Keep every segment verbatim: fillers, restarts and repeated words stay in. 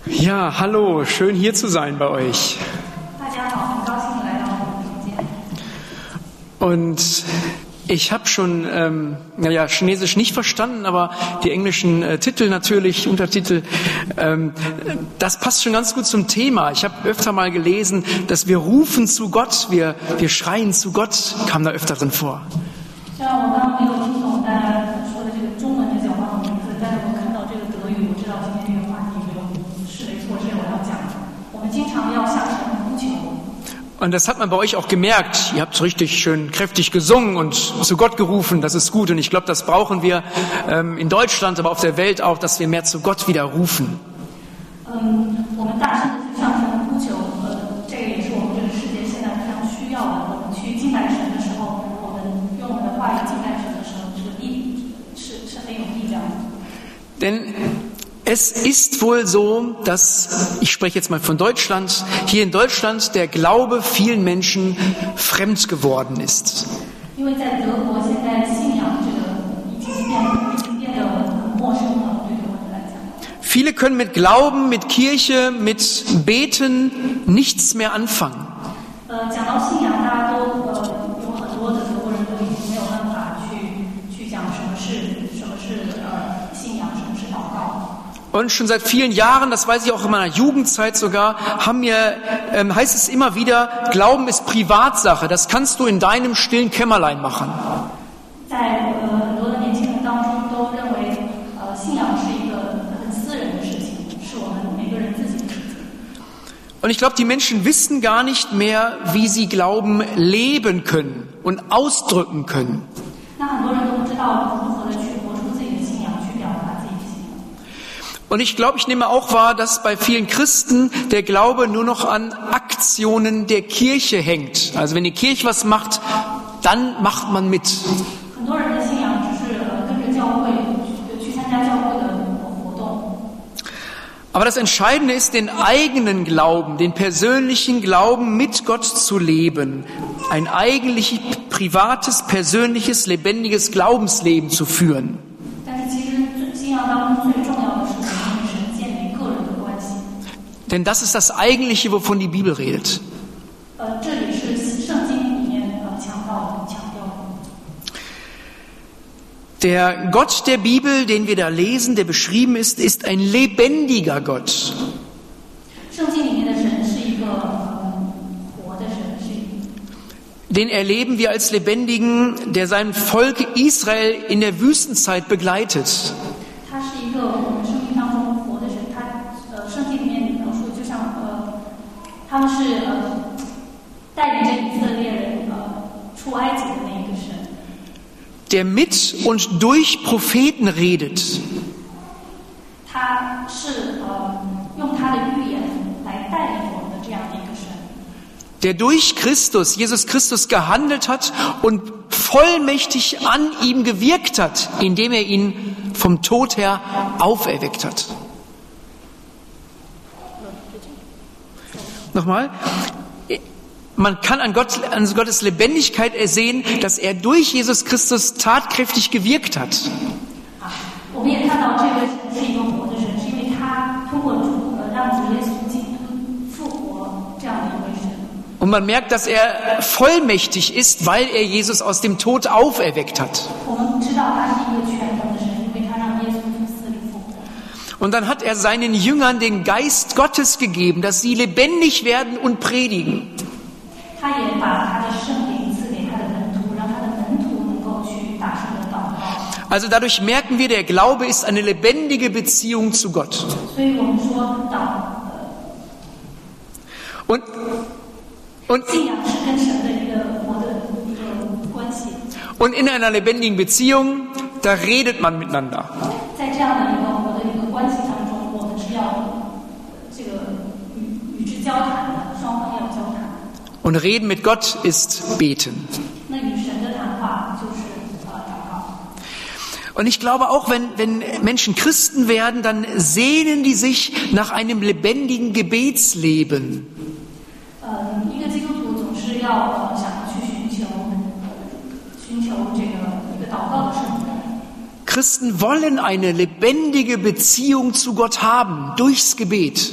Ja, hallo, schön hier zu sein bei euch. Und ich habe schon, ähm, naja, Chinesisch nicht verstanden, aber die englischen äh, Titel natürlich, Untertitel, ähm, das passt schon ganz gut zum Thema. Ich habe öfter mal gelesen, dass wir rufen zu Gott, wir, wir schreien zu Gott, kam da öfter drin vor. Und das hat man bei euch auch gemerkt. Ihr habt richtig schön kräftig gesungen und zu Gott gerufen. Das ist gut. Und ich glaube, das brauchen wir ähm, in Deutschland, aber auf der Welt auch, dass wir mehr zu Gott wieder rufen. Denn es ist wohl so, dass, ich spreche jetzt mal von Deutschland, hier in Deutschland der Glaube vielen Menschen fremd geworden ist. Viele können mit Glauben, mit Kirche, mit Beten nichts mehr anfangen. Und schon seit vielen Jahren, das weiß ich auch in meiner Jugendzeit sogar, haben mir, ähm, heißt es immer wieder, Glauben ist Privatsache, das kannst du in deinem stillen Kämmerlein machen. Und ich glaube, die Menschen wissen gar nicht mehr, wie sie Glauben leben können und ausdrücken können. Und ich glaube, ich nehme auch wahr, dass bei vielen Christen der Glaube nur noch an Aktionen der Kirche hängt. Also wenn die Kirche was macht, dann macht man mit. Aber das Entscheidende ist, den eigenen Glauben, den persönlichen Glauben mit Gott zu leben. Ein eigentlich privates, persönliches, lebendiges Glaubensleben zu führen. Denn das ist das Eigentliche, wovon die Bibel redet. Der Gott der Bibel, den wir da lesen, der beschrieben ist, ist ein lebendiger Gott. Den erleben wir als Lebendigen, der sein Volk Israel in der Wüstenzeit begleitet. Der mit und durch Propheten redet. Der durch Christus, Jesus Christus gehandelt hat und vollmächtig an ihm gewirkt hat, indem er ihn vom Tod her auferweckt hat. Nochmal. Man kann an, Gott, an Gottes Lebendigkeit ersehen, dass er durch Jesus Christus tatkräftig gewirkt hat. Und man merkt, dass er vollmächtig ist, weil er Jesus aus dem Tod auferweckt hat. Und dann hat er seinen Jüngern den Geist Gottes gegeben, dass sie lebendig werden und predigen. Also dadurch merken wir, der Glaube ist eine lebendige Beziehung zu Gott. Und, und, und in einer lebendigen Beziehung, da redet man miteinander. Und reden mit Gott ist beten. Und ich glaube auch, wenn, wenn Menschen Christen werden, dann sehnen die sich nach einem lebendigen Gebetsleben. Christen wollen eine lebendige Beziehung zu Gott haben, durchs Gebet.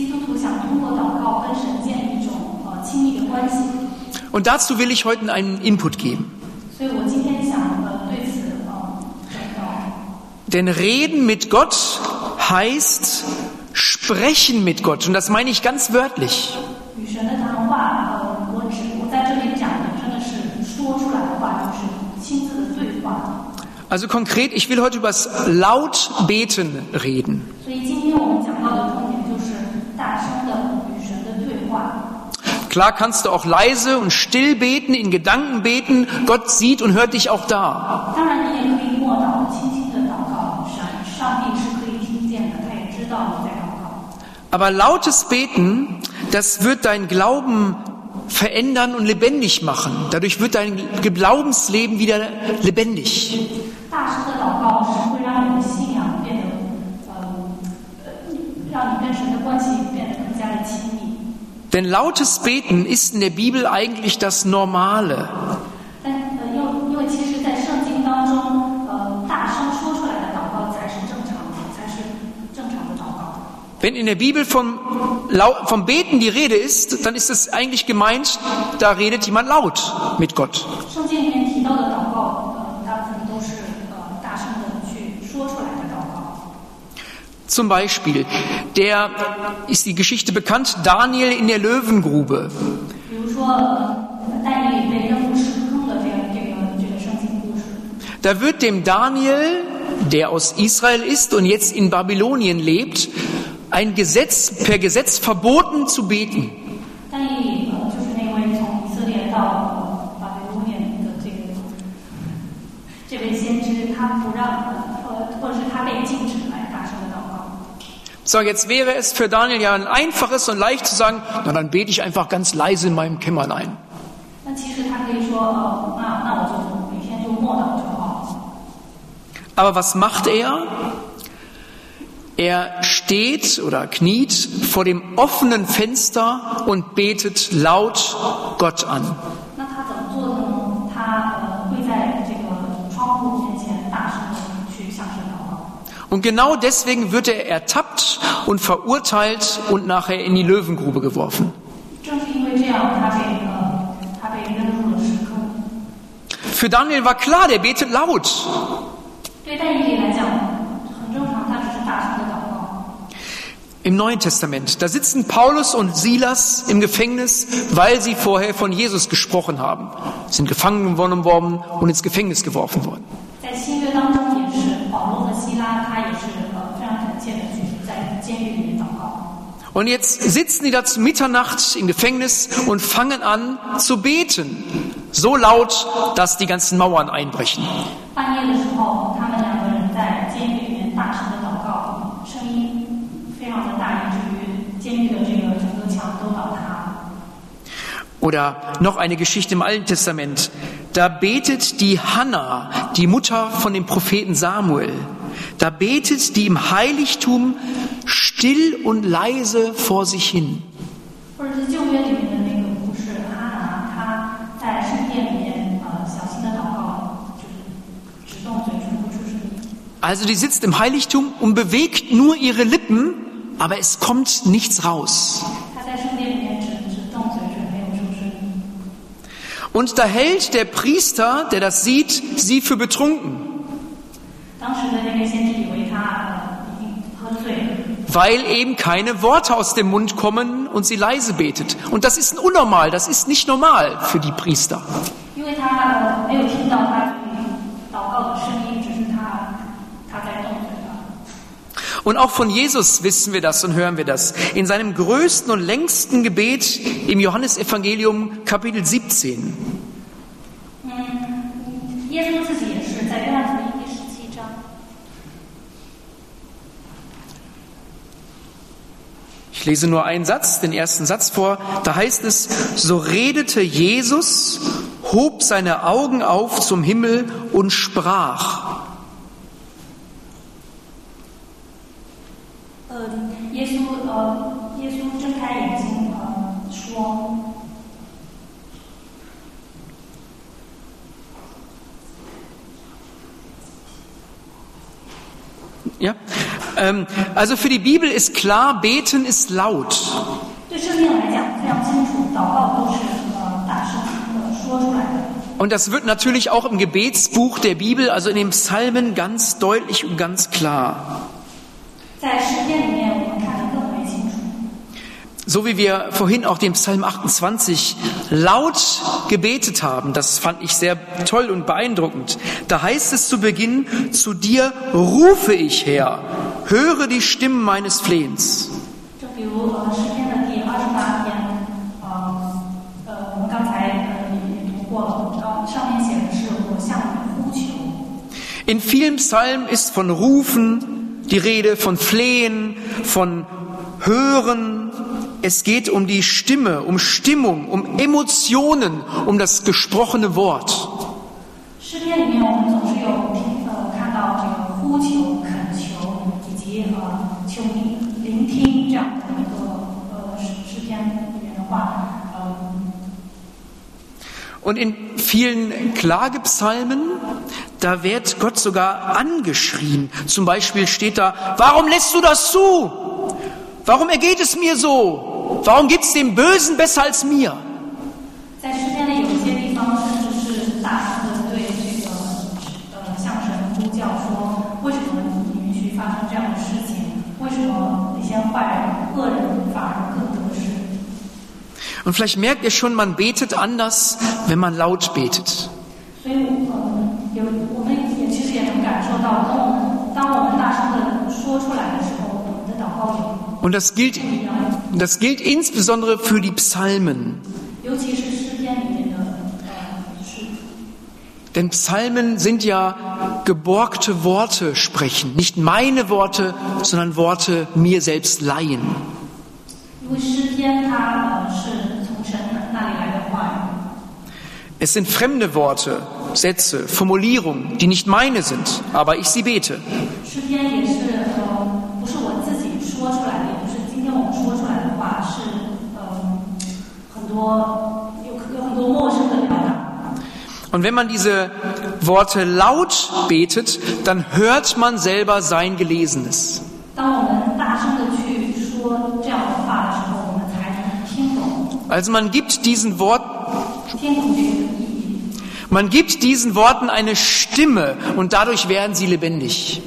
Und dazu will ich heute einen Input geben. Denn reden mit Gott heißt sprechen mit Gott. Und das meine ich ganz wörtlich. Also konkret, ich will heute über das Lautbeten reden. Klar kannst du auch leise und still beten, in Gedanken beten. Gott sieht und hört dich auch da. Aber lautes Beten, das wird dein Glauben verändern und lebendig machen. Dadurch wird dein Glaubensleben wieder lebendig. Denn lautes Beten ist in der Bibel eigentlich das Normale. Wenn in der Bibel vom, vom Beten die Rede ist, dann ist es eigentlich gemeint, da redet jemand laut mit Gott. Zum Beispiel, der ist die Geschichte bekannt, Daniel in der Löwengrube. Da wird dem Daniel, der aus Israel ist und jetzt in Babylonien lebt, ein Gesetz, per Gesetz verboten zu beten. So, jetzt wäre es für Daniel ja ein einfaches und leicht zu sagen, na dann bete ich einfach ganz leise in meinem Kämmerlein. Aber was macht er? Er steht oder kniet vor dem offenen Fenster und betet laut Gott an. Und genau deswegen wird er ertappt und verurteilt und nachher in die Löwengrube geworfen. Für Daniel war klar, der betet laut. Im Neuen Testament, da sitzen Paulus und Silas im Gefängnis, weil sie vorher von Jesus gesprochen haben. Sie sind gefangen genommen worden und ins Gefängnis geworfen worden. Und jetzt sitzen die da zu Mitternacht im Gefängnis und fangen an zu beten. So laut, dass die ganzen Mauern einbrechen. Oder noch eine Geschichte im Alten Testament. Da betet die Hannah, die Mutter von dem Propheten Samuel, da betet die im Heiligtum still und leise vor sich hin. Also die sitzt im Heiligtum und bewegt nur ihre Lippen, aber es kommt nichts raus. Und da hält der Priester, der das sieht, sie für betrunken. Weil eben keine Worte aus dem Mund kommen und sie leise betet. Und das ist unnormal, das ist nicht normal für die Priester. Und auch von Jesus wissen wir das und hören wir das. In seinem größten und längsten Gebet im Johannesevangelium Kapitel siebzehn. Ich lese nur einen Satz, den ersten Satz vor. Da heißt es, so redete Jesus, hob seine Augen auf zum Himmel und sprach. Ja, ähm, also für die Bibel ist klar, beten ist laut. Und das wird natürlich auch im Gebetsbuch der Bibel, also in den Psalmen, ganz deutlich und ganz klar. So wie wir vorhin auch den Psalm achtundzwanzig laut gebetet haben, das fand ich sehr toll und beeindruckend. Da heißt es zu Beginn, zu dir rufe ich her, höre die Stimmen meines Flehens. In vielen Psalmen ist von Rufen die Rede, von Flehen, von Hören. Es geht um die Stimme, um Stimmung, um Emotionen, um das gesprochene Wort. Und in vielen Klagepsalmen, da wird Gott sogar angeschrien. Zum Beispiel steht da, warum lässt du das zu? Warum ergeht es mir so? Warum gibt's dem Bösen besser als mir? Und vielleicht merkt ihr schon, man betet anders, wenn man laut betet. Und das gilt, das gilt insbesondere für die Psalmen. Denn Psalmen sind ja geborgte Worte sprechen. Nicht meine Worte, sondern Worte mir selbst leihen. Es sind fremde Worte, Sätze, Formulierungen, die nicht meine sind, aber ich sie bete. Und wenn man diese Worte laut betet, dann hört man selber sein Gelesenes. Also man gibt diesen Worten, man gibt diesen Worten eine Stimme und dadurch werden sie lebendig.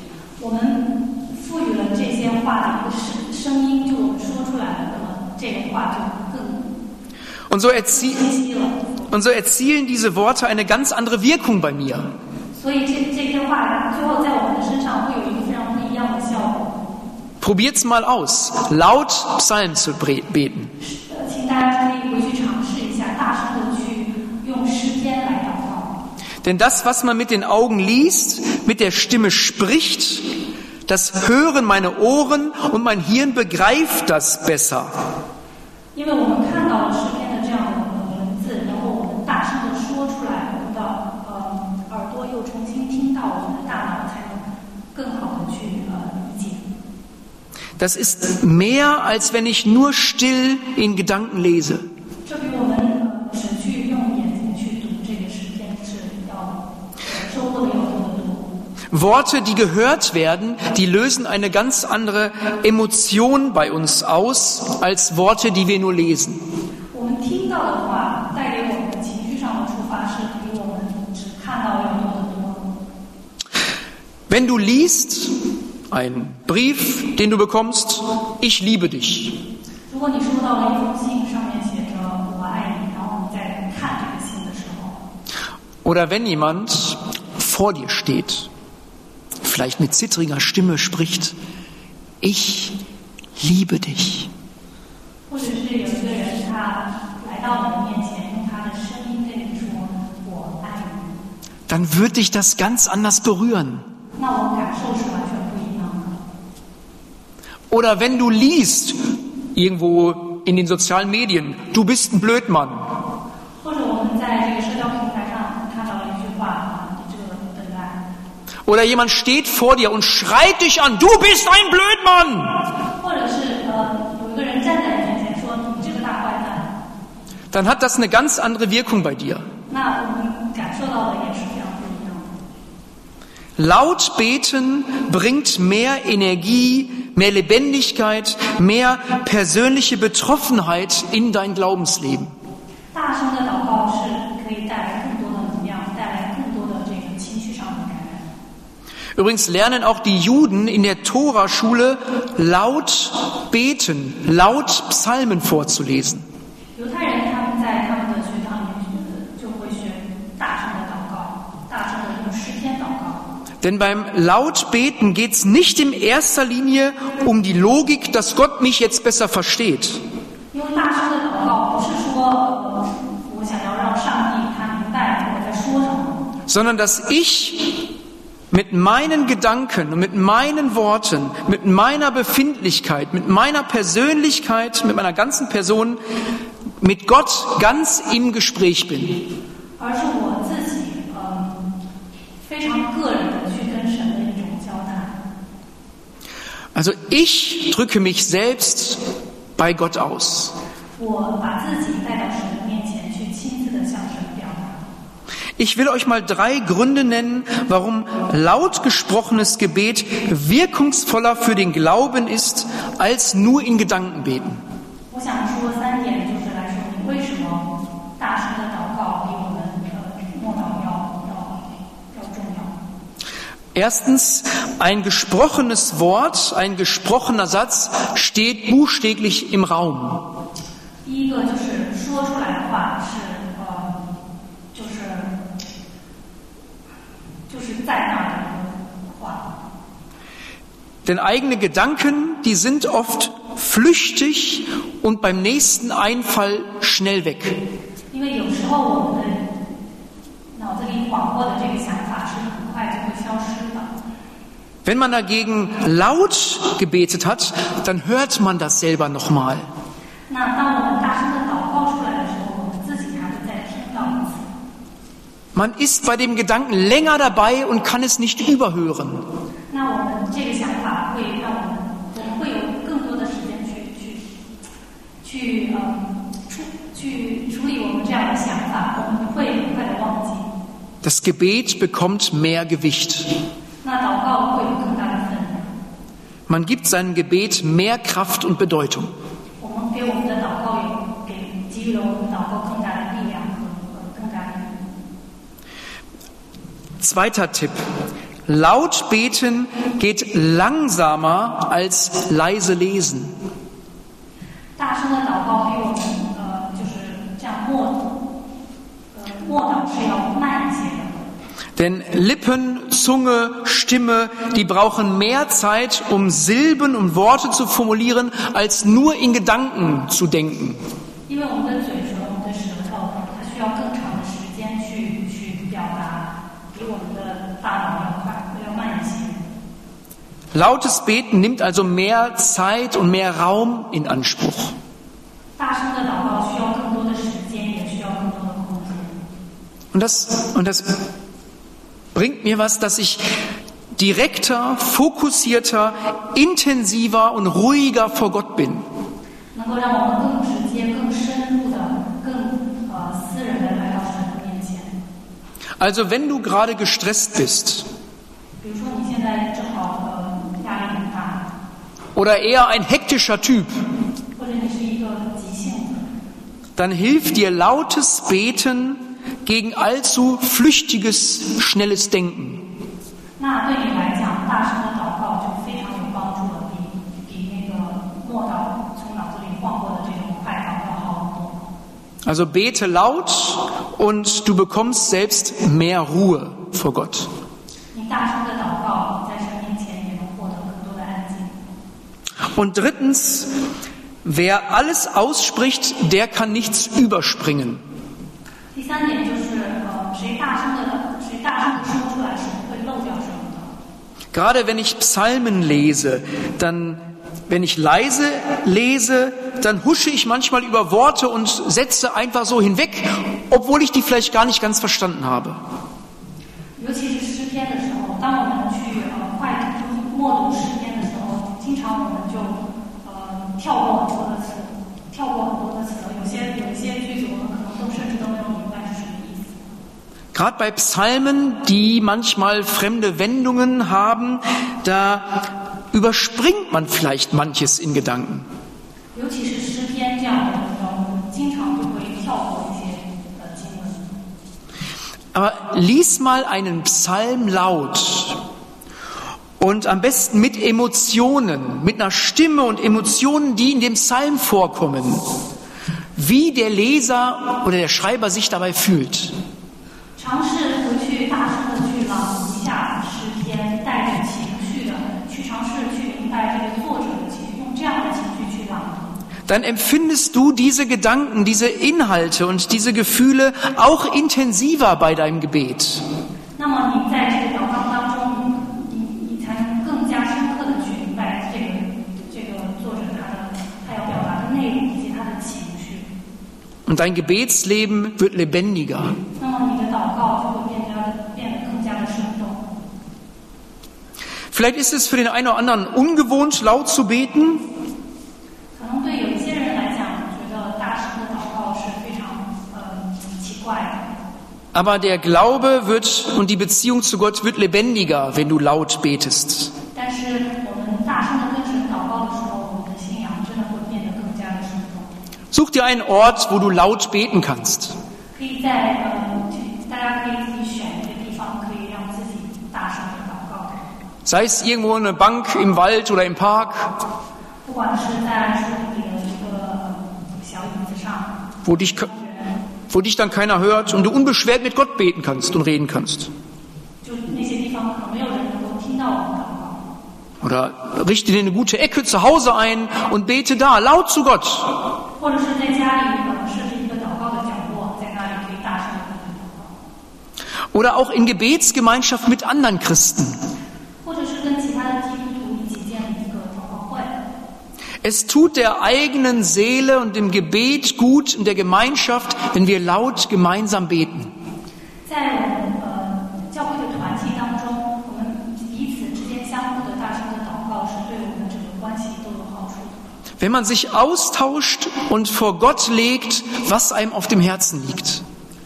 Und so, erzie- und so erzielen diese Worte eine ganz andere Wirkung bei mir. Probiert's mal aus, laut Psalmen zu beten. Denn das, was man mit den Augen liest, mit der Stimme spricht, das hören meine Ohren und mein Hirn begreift das besser. Das ist mehr, als wenn ich nur still in Gedanken lese. Worte, die gehört werden, die lösen eine ganz andere Emotion bei uns aus, als Worte, die wir nur lesen. Wenn du liest, ein Brief, den du bekommst, ich liebe dich. Oder wenn jemand vor dir steht, vielleicht mit zittriger Stimme spricht, ich liebe dich. Dann wird dich das ganz anders berühren. Oder wenn du liest, irgendwo in den sozialen Medien, du bist ein Blödmann. Oder jemand steht vor dir und schreit dich an, du bist ein Blödmann. Dann hat das eine ganz andere Wirkung bei dir. Laut beten bringt mehr Energie, mehr Lebendigkeit, mehr persönliche Betroffenheit in dein Glaubensleben. 大声的祷告是可以带来更多的能量，带来更多的这个情绪上的感染。 Übrigens lernen auch die Juden in der Tora-Schule laut beten, laut Psalmen vorzulesen. 犹太人他们在他们的学堂里面就会学大声的祷告，大声的用诗篇祷告。 Denn beim Lautbeten geht es nicht in erster Linie um die Logik, dass Gott mich jetzt besser versteht. 因为大声的祷告不是说呃我想要让上帝他明白我在说什么， sondern dass ich mit meinen Gedanken und mit meinen Worten, mit meiner Befindlichkeit, mit meiner Persönlichkeit, mit meiner ganzen Person mit Gott ganz im Gespräch bin. 而是我自己呃非常个人的去跟神的一种交谈。 Also ich drücke mich selbst bei Gott aus. 我把自己带到神的面前去，亲自的向神表达。 Ich will euch mal drei Gründe nennen, warum laut gesprochenes Gebet wirkungsvoller für den Glauben ist, als nur in Gedanken beten. 我想说三点，就是来说明为什么大声的祷告比我们呃默祷要要要重要。 Erstens, ein gesprochenes Wort, ein gesprochener Satz steht buchstäblich im Raum. 第一个就是说出来的话是呃，就是就是在那的话。 Denn eigene Gedanken, die sind oft flüchtig und beim nächsten Einfall schnell weg. 因为有时候我们的脑子里晃过的这个想法是很快就会消失的。 Wenn man dagegen laut gebetet hat, dann hört man das selber nochmal. 那当我们大声的祷告出来的时候，我们自己还会再听到一次。 Man ist bei dem Gedanken länger dabei und kann es nicht überhören. 那我们这个想法会让我们，我们会有更多的时间去去去嗯处去处理我们这样的想法，我们不会很快的忘记。 Das Gebet bekommt mehr Gewicht. 那祷告会有更大的分量。 Man gibt seinem Gebet mehr Kraft und Bedeutung. 我们给我们的祷告有给给予了我们祷告更大的力量和和更大的意义。 Zweiter Tipp. Laut beten geht langsamer als leise lesen. 大声的祷告比我们呃就是这样默呃默祷是要慢一些的。 Denn Lippen, Zunge, Stimme, die brauchen mehr Zeit, um Silben und Worte zu formulieren, als nur in Gedanken zu denken. 因为我们的嘴唇、我们的舌头，它需要更长的时间去去表达，比我们的大脑要快，要慢一些。 Lautes Beten nimmt also mehr Zeit und mehr Raum in Anspruch. 大声的祷告需要更多的时间，也需要更多的空间。 Und das, und das bringt mir was, dass ich direkter, fokussierter, intensiver und ruhiger vor Gott bin. 能够让我们更直接、更深入的、更呃私人的来到神的面前。 Also wenn du gerade gestresst bist 比如说你现在正好呃压力很大， oder eher ein hektischer Typ, 或者你是一个急性子， dann hilft dir lautes Beten gegen allzu flüchtiges, schnelles Denken. 那对你来讲，大声的祷告就非常有帮助了，比比那个默祷从脑子里晃过的这种快祷要好很多。 Also bete laut und du bekommst selbst mehr Ruhe vor Gott. 你大声的祷告，在神面前也能获得更多的安静。 Und drittens, wer alles ausspricht, der kann nichts überspringen. 第三点就是，呃，谁大声的，谁大声的说出来，是不会漏掉什么的。 Gerade wenn ich Psalmen lese, dann, wenn ich leise lese, dann husche ich manchmal über Worte und Sätze einfach so hinweg, obwohl ich die vielleicht gar nicht ganz verstanden habe. 尤其是诗篇的时候，当我们去呃快读默读诗篇的时候，经常我们就呃跳过很多的词，跳过很多的词，有些有一些句子我们可能都甚至都没有明白是什么意思。 Gerade bei Psalmen, die manchmal fremde Wendungen haben, da überspringt man vielleicht manches in Gedanken. Aber lies mal einen Psalm laut und am besten mit Emotionen, mit einer Stimme und Emotionen, die in dem Psalm vorkommen, wie der Leser oder der Schreiber sich dabei fühlt. Dann empfindest du diese Gedanken, diese Inhalte und diese Gefühle auch intensiver bei deinem Gebet. Und dein Gebetsleben wird lebendiger. Vielleicht ist es für den einen oder anderen ungewohnt, laut zu beten. Aber der Glaube wird und die Beziehung zu Gott wird lebendiger, wenn du laut betest. Such dir einen Ort, wo du laut beten kannst. Sei es irgendwo eine Bank im Wald oder im Park, wo dich, wo dich dann keiner hört und du unbeschwert mit Gott beten kannst und reden kannst. Oder richte dir eine gute Ecke zu Hause ein und bete da, laut zu Gott. Oder auch in Gebetsgemeinschaft mit anderen Christen. Es tut der eigenen Seele und dem Gebet gut und der Gemeinschaft, wenn wir laut gemeinsam beten. Wenn man sich austauscht und vor Gott legt, was einem auf dem Herzen liegt.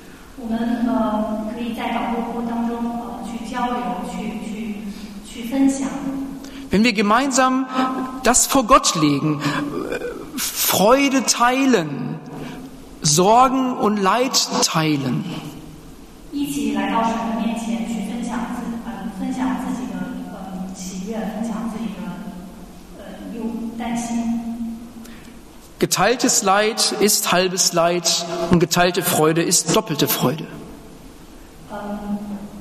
Wenn wir gemeinsam das vor Gott legen, Freude teilen, Sorgen und Leid teilen. Geteiltes Leid ist halbes Leid und geteilte Freude ist doppelte Freude. Ähm.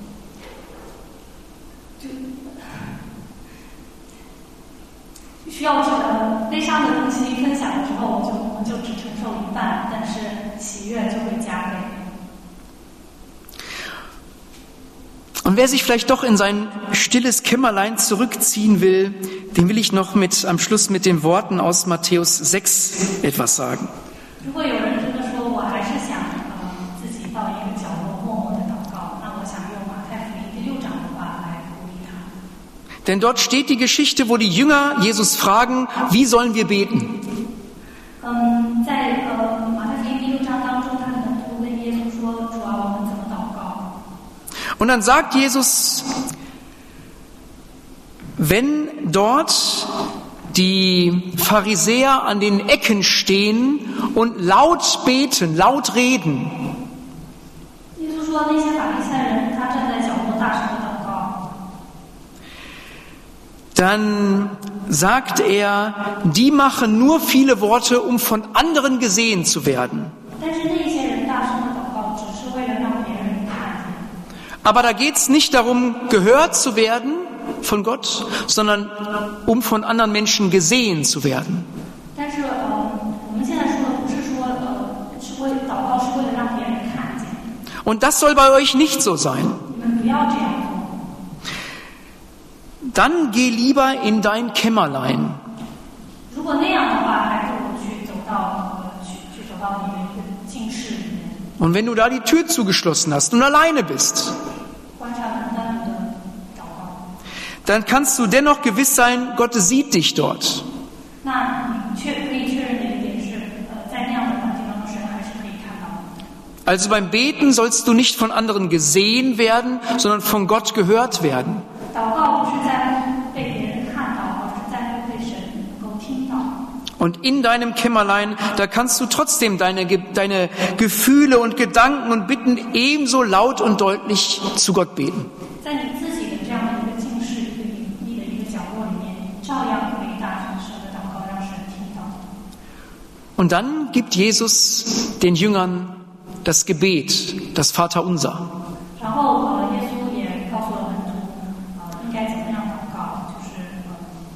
需要这个悲伤的东西分享了之后，我就我们就只承受一半，但是喜悦就会加倍。 Und wer sich vielleicht doch in sein stilles Kämmerlein zurückziehen will, dem will ich noch mit am Schluss mit den Worten aus Matthäus sechs etwas sagen. Denn dort steht die Geschichte, wo die Jünger Jesus fragen, wie sollen wir beten? Und dann sagt Jesus, wenn dort die Pharisäer an den Ecken stehen und laut beten, laut reden, dann sagt er, die machen nur viele Worte, um von anderen gesehen zu werden. Aber da geht es nicht darum, gehört zu werden von Gott, sondern um von anderen Menschen gesehen zu werden. Und das soll bei euch nicht so sein. Dann geh lieber in dein Kämmerlein. Und wenn du da die Tür zugeschlossen hast und alleine bist, dann kannst du dennoch gewiss sein, Gott sieht dich dort. Also beim Beten sollst du nicht von anderen gesehen werden, sondern von Gott gehört werden. 祷告不是在乎被别人看到，而是在乎被神能够听到。 Und in deinem Kämmerlein, da kannst du trotzdem deine, deine Gefühle und Gedanken und Bitten ebenso laut und deutlich zu Gott beten. 在你自己的这样的一个静室、一个隐秘的一个角落里面，照样可以大声声的祷告，让神听到。 Und dann gibt Jesus den Jüngern das Gebet, das Vaterunser. 然后呃，耶稣也告诉了门徒，呃，应该怎么样祷告，就是呃。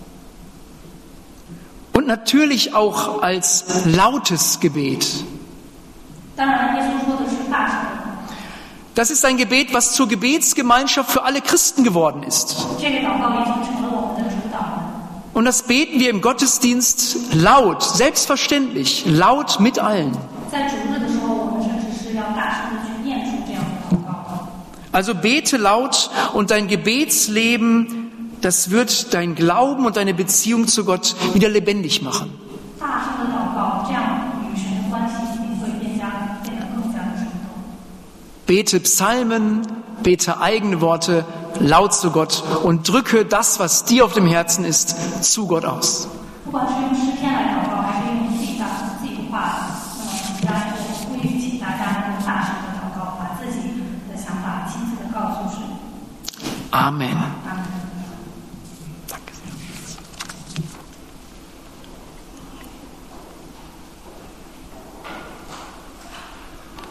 Und natürlich auch als lautes Gebet. 当然，耶稣说的是大声的。 Das ist ein Gebet, was zur Gebetsgemeinschaft für alle Christen geworden ist. 这个祷告已经成了我们的主导了。 Und das beten wir im Gottesdienst laut, selbstverständlich, laut mit allen. 在主日的时候，我们甚至是要大声的去念出这样的祷告。 Also bete laut und dein Gebetsleben, das wird dein Glauben und deine Beziehung zu Gott wieder lebendig machen. 大声的祷告，这样与神的关系也会变加变得更加的生动。 Bete Psalmen, bete eigene Worte laut zu Gott und drücke das, was dir auf dem Herzen ist, zu Gott aus. 不管是用诗篇来祷告，还是用自己的自己的话，那么大家就呼吁请大家能够大声的祷告，把自己的想法亲自的告诉神。 Amen.